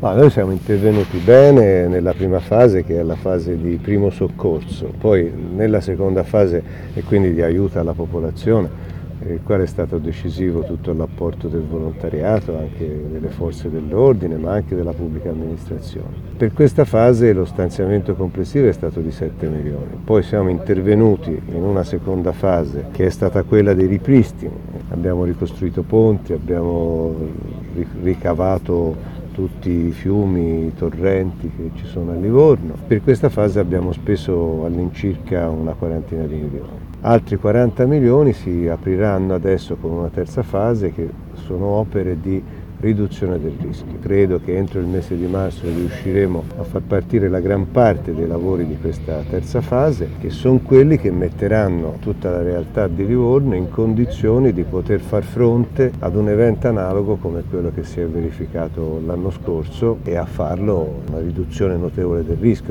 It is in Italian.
Ma noi siamo intervenuti bene nella prima fase, che è la fase di primo soccorso, poi nella seconda fase e quindi di aiuto alla popolazione, il quale è stato decisivo tutto l'apporto del volontariato, anche delle forze dell'ordine, ma anche della pubblica amministrazione. Per questa fase lo stanziamento complessivo è stato di 7 milioni, poi siamo intervenuti in una seconda fase che è stata quella dei ripristini, abbiamo ricostruito ponti, abbiamo ricavato tutti i fiumi, i torrenti che ci sono a Livorno. Per questa fase abbiamo speso all'incirca una quarantina di milioni. Altri 40 milioni si apriranno adesso con una terza fase che sono opere di riduzione del rischio. Credo che entro il mese di marzo riusciremo a far partire la gran parte dei lavori di questa terza fase, che sono quelli che metteranno tutta la realtà di Livorno in condizioni di poter far fronte ad un evento analogo come quello che si è verificato l'anno scorso e a farlo una riduzione notevole del rischio.